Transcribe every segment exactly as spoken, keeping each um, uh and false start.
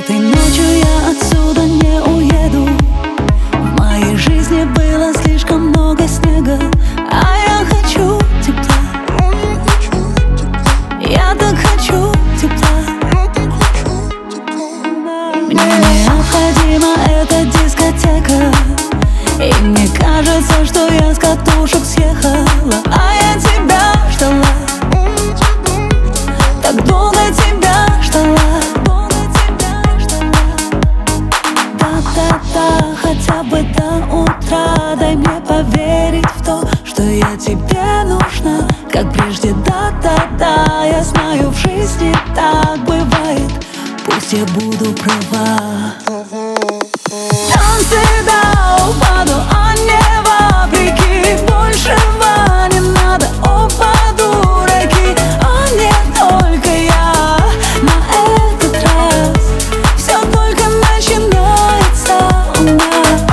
Этой ночью я отсюда не уеду. В моей жизни было слишком много снега, а я хочу тепла. Я так хочу тепла. Мне необходима эта дискотека, и мне кажется, что я с катушек съехала. А я тебя ждала, так долго тебя ждала. Да-да-да, хотя бы до утра дай мне поверить в то, что я тебе нужна, как прежде. Да-да-да, я знаю, в жизни так бывает, пусть я буду права. Танцы до упаду, а не вопреки. Большего не надо, оба дураки, а не только я. На этот раз все только начинается у нас.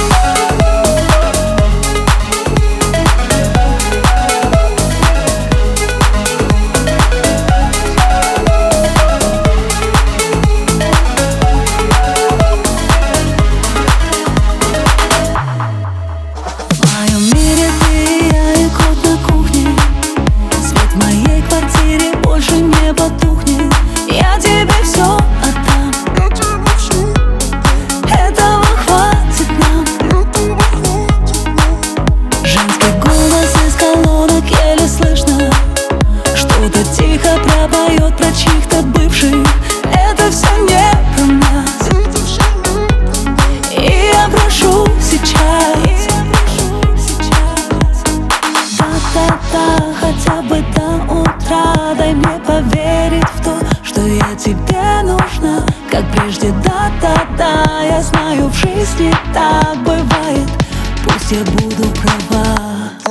Больше не потухнет, я тебе все отдам. Этого хватит нам. Женский голос из колонок еле слышно, что-то тихо пропоет про чьих-то бывших. Это все не про нас. И я прошу сейчас, да-да-да, хотя бы до утра дай мне поверить в то, что я тебе нужна, как прежде. Да-да-да, я знаю, в жизни так бывает, пусть я буду права.